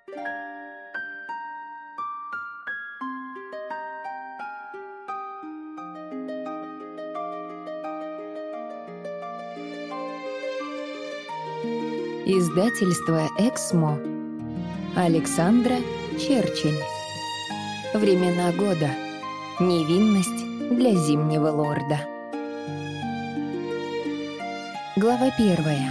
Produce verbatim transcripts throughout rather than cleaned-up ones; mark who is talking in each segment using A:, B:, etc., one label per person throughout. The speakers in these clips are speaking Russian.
A: Издательство «Эксмо». Александра Черчень. Времена года. Невинность для зимнего лорда. Глава первая.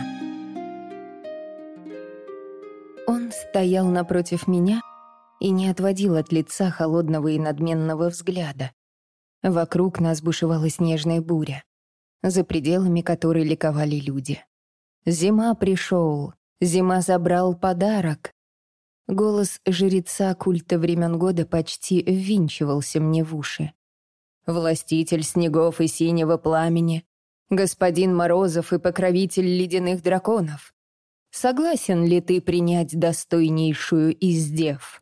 A: Он стоял напротив меня и не отводил от лица холодного и надменного взгляда. Вокруг нас бушевала снежная буря, за пределами которой ликовали люди. «Зима пришел, зима забрал подарок». Голос жреца культа времен года почти ввинчивался мне в уши. «Властитель снегов и синего пламени, господин Морозов и покровитель ледяных драконов, согласен ли ты принять достойнейшую из дев?»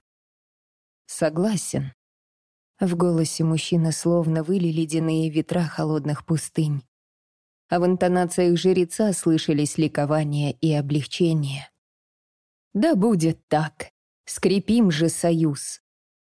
A: «Согласен». В голосе мужчины словно выли ледяные ветра холодных пустынь, а в интонациях жреца слышались ликование и облегчение. «Да будет так. Скрепим же союз».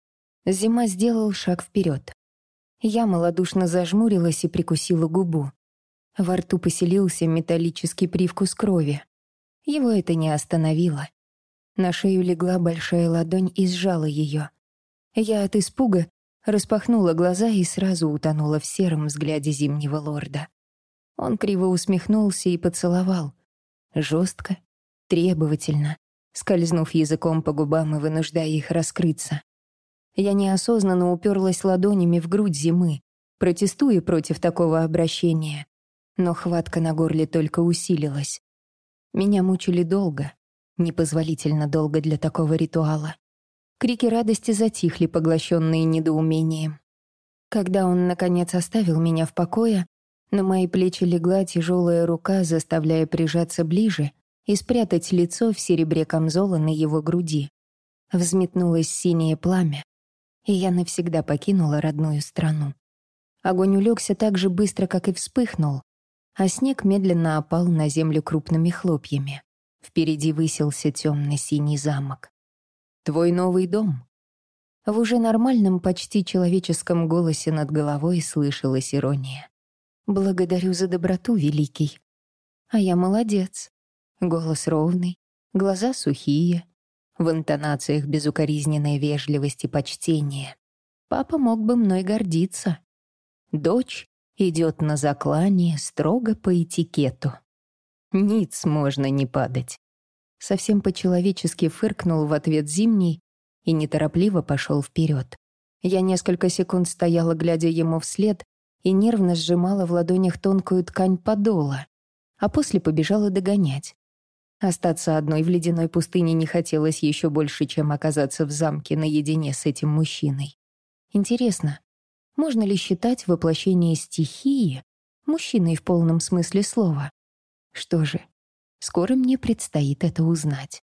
A: Зима сделал шаг вперед. Я малодушно зажмурилась и прикусила губу. Во рту поселился металлический привкус крови. Его это не остановило. На шею легла большая ладонь и сжала ее. Я от испуга распахнула глаза и сразу утонула в сером взгляде зимнего лорда. Он криво усмехнулся и поцеловал. Жестко, требовательно, скользнув языком по губам и вынуждая их раскрыться. Я неосознанно уперлась ладонями в грудь зимы, протестуя против такого обращения. Но хватка на горле только усилилась. Меня мучили долго, непозволительно долго для такого ритуала. Крики радости затихли, поглощенные недоумением. Когда он, наконец, оставил меня в покое, на мои плечи легла тяжелая рука, заставляя прижаться ближе и спрятать лицо в серебре камзола на его груди. Взметнулось синее пламя, и я навсегда покинула родную страну. Огонь улегся так же быстро, как и вспыхнул, а снег медленно опал на землю крупными хлопьями. Впереди высился темно-синий замок. «Твой новый дом». В уже нормальном, почти человеческом голосе над головой слышалась ирония. «Благодарю за доброту, великий». А я молодец. Голос ровный, глаза сухие, в интонациях безукоризненная вежливость и почтение. Папа мог бы мной гордиться. Дочь идет на заклание строго по этикету. Ниц можно не падать. Совсем по-человечески фыркнул в ответ Зимний и неторопливо пошел вперед. Я несколько секунд стояла, глядя ему вслед, и нервно сжимала в ладонях тонкую ткань подола, а после побежала догонять. Остаться одной в ледяной пустыне не хотелось еще больше, чем оказаться в замке наедине с этим мужчиной. Интересно, можно ли считать воплощение стихии мужчиной в полном смысле слова? Что же, скоро мне предстоит это узнать.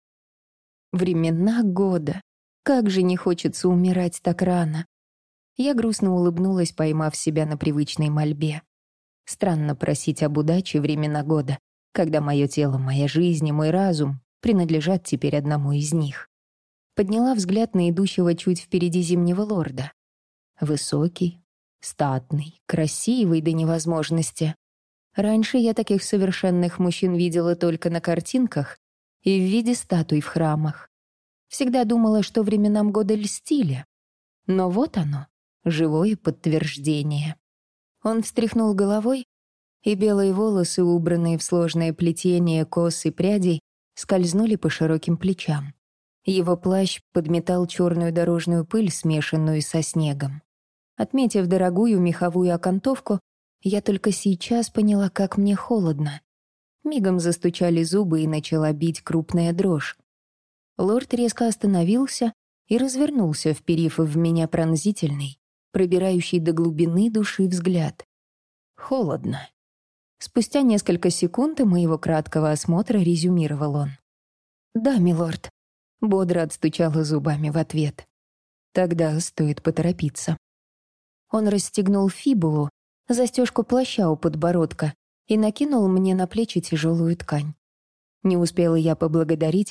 A: Времена года. Как же не хочется умирать так рано. Я грустно улыбнулась, поймав себя на привычной мольбе. Странно просить об удаче времена года, когда мое тело, моя жизнь и мой разум принадлежат теперь одному из них. Подняла взгляд на идущего чуть впереди зимнего лорда. Высокий, статный, красивый до невозможности. Раньше я таких совершенных мужчин видела только на картинках и в виде статуй в храмах. Всегда думала, что временам года льстили. Но вот оно. Живое подтверждение. Он встряхнул головой, и белые волосы, убранные в сложное плетение кос и прядей, скользнули по широким плечам. Его плащ подметал черную дорожную пыль, смешанную со снегом. Отметив дорогую меховую окантовку, я только сейчас поняла, как мне холодно. Мигом застучали зубы и начала бить крупная дрожь. Лорд резко остановился и развернулся, вперив в меня пронзительный, пробирающий до глубины души взгляд. Холодно. Спустя несколько секунд моего краткого осмотра резюмировал он. «Да, милорд», — бодро отстучала зубами в ответ. «Тогда стоит поторопиться». Он расстегнул фибулу, застежку плаща у подбородка, и накинул мне на плечи тяжелую ткань. Не успела я поблагодарить,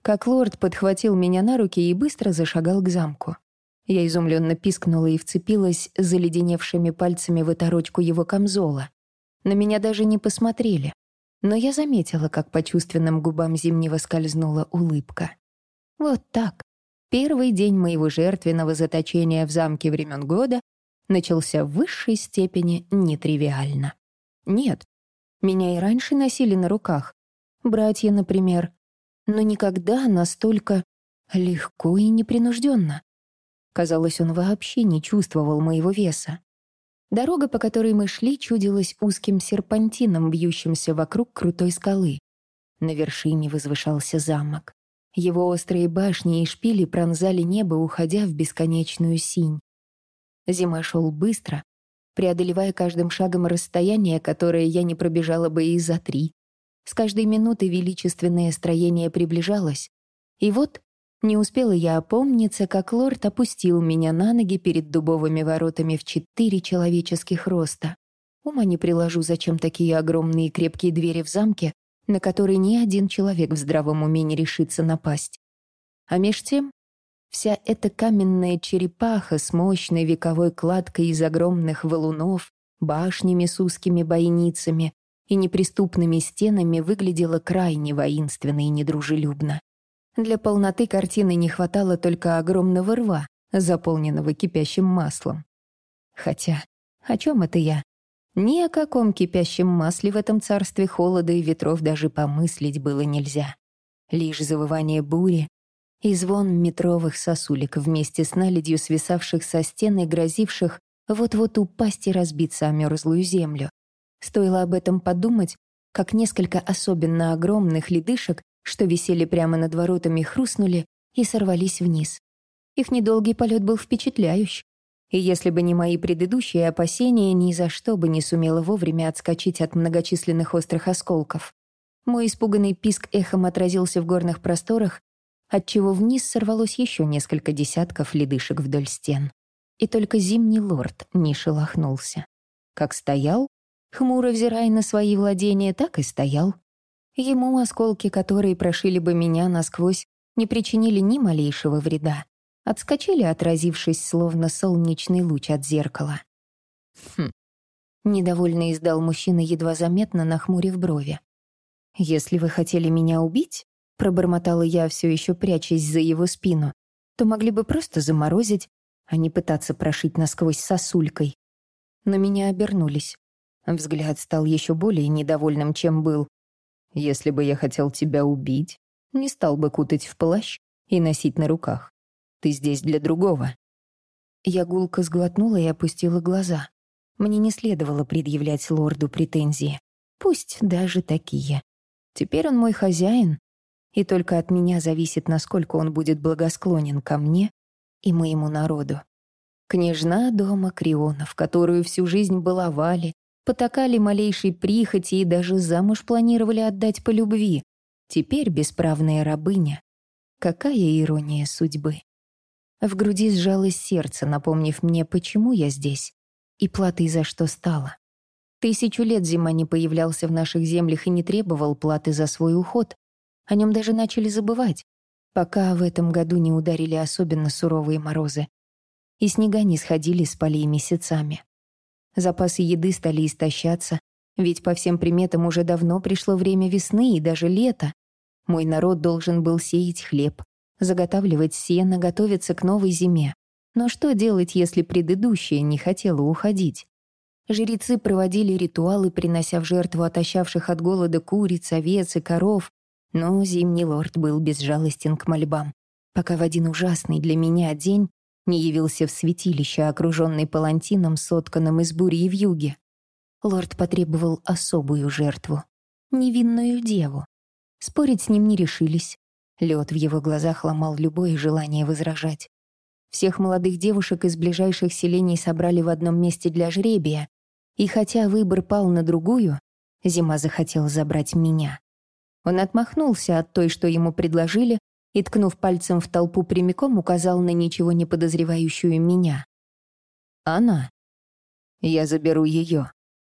A: как лорд подхватил меня на руки и быстро зашагал к замку. Я изумленно пискнула и вцепилась заледеневшими пальцами в оторочку его камзола. На меня даже не посмотрели, но я заметила, как по чувственным губам Зимнего скользнула улыбка. Вот так. Первый день моего жертвенного заточения в замке времен года начался в высшей степени нетривиально. Нет, меня и раньше носили на руках. Братья, например. Но никогда настолько легко и непринужденно. Казалось, он вообще не чувствовал моего веса. Дорога, по которой мы шли, чудилась узким серпантином, бьющимся вокруг крутой скалы. На вершине возвышался замок. Его острые башни и шпили пронзали небо, уходя в бесконечную синь. Зима шел быстро, преодолевая каждым шагом расстояние, которое я не пробежала бы и за три. С каждой минутой величественное строение приближалось. И вот не успела я опомниться, как лорд опустил меня на ноги перед дубовыми воротами в четыре человеческих роста. Ума не приложу, зачем такие огромные крепкие двери в замке, на которые ни один человек в здравом уме не решится напасть. А меж тем, вся эта каменная черепаха с мощной вековой кладкой из огромных валунов, башнями с узкими бойницами и неприступными стенами выглядела крайне воинственно и недружелюбно. Для полноты картины не хватало только огромного рва, заполненного кипящим маслом. Хотя, о чем это я? Ни о каком кипящем масле в этом царстве холода и ветров даже помыслить было нельзя. Лишь завывание бури и звон метровых сосулек вместе с наледью свисавших со стен и грозивших вот-вот упасть и разбиться о мерзлую землю. Стоило об этом подумать, как несколько особенно огромных ледышек, что висели прямо над воротами, хрустнули и сорвались вниз. Их недолгий полет был впечатляющий, и если бы не мои предыдущие опасения, ни за что бы не сумела вовремя отскочить от многочисленных острых осколков. Мой испуганный писк эхом отразился в горных просторах, отчего вниз сорвалось еще несколько десятков ледышек вдоль стен. И только Зимний лорд не шелохнулся. Как стоял, хмуро взирая на свои владения, так и стоял. Ему осколки, которые прошили бы меня насквозь, не причинили ни малейшего вреда. Отскочили, отразившись, словно солнечный луч от зеркала. «Хм», — недовольно издал мужчина, едва заметно нахмурив брови. «Если вы хотели меня убить», — пробормотала я, все еще прячась за его спину, «то могли бы просто заморозить, а не пытаться прошить насквозь сосулькой». На меня обернулись. Взгляд стал еще более недовольным, чем был. «Если бы я хотел тебя убить, не стал бы кутать в плащ и носить на руках. Ты здесь для другого». Я гулко сглотнула и опустила глаза. Мне не следовало предъявлять лорду претензии. Пусть даже такие. Теперь он мой хозяин, и только от меня зависит, насколько он будет благосклонен ко мне и моему народу. Княжна дома Крионов, которую всю жизнь баловали, потакали малейшей прихоти и даже замуж планировали отдать по любви. Теперь бесправная рабыня. Какая ирония судьбы. В груди сжалось сердце, напомнив мне, почему я здесь и платой за что стала. Тысячу лет Зима не появлялся в наших землях и не требовал платы за свой уход. О нем даже начали забывать, пока в этом году не ударили особенно суровые морозы, и снега не сходили с полей месяцами. Запасы еды стали истощаться, ведь по всем приметам уже давно пришло время весны и даже лета. Мой народ должен был сеять хлеб, заготавливать сено, готовиться к новой зиме. Но что делать, если предыдущая не хотела уходить? Жрецы проводили ритуалы, принося в жертву отощавших от голода куриц, овец и коров, но Зимний лорд был безжалостен к мольбам, пока в один ужасный для меня день не явился в святилище, окруженный палантином, сотканным из бури и вьюги. Лорд потребовал особую жертву — невинную деву. Спорить с ним не решились. Лед в его глазах ломал любое желание возражать. Всех молодых девушек из ближайших селений собрали в одном месте для жребия, и хотя выбор пал на другую, Зима захотел забрать меня. Он отмахнулся от той, что ему предложили, и, ткнув пальцем в толпу прямиком, указал на ничего не подозревающую меня. «Она. Я заберу ее».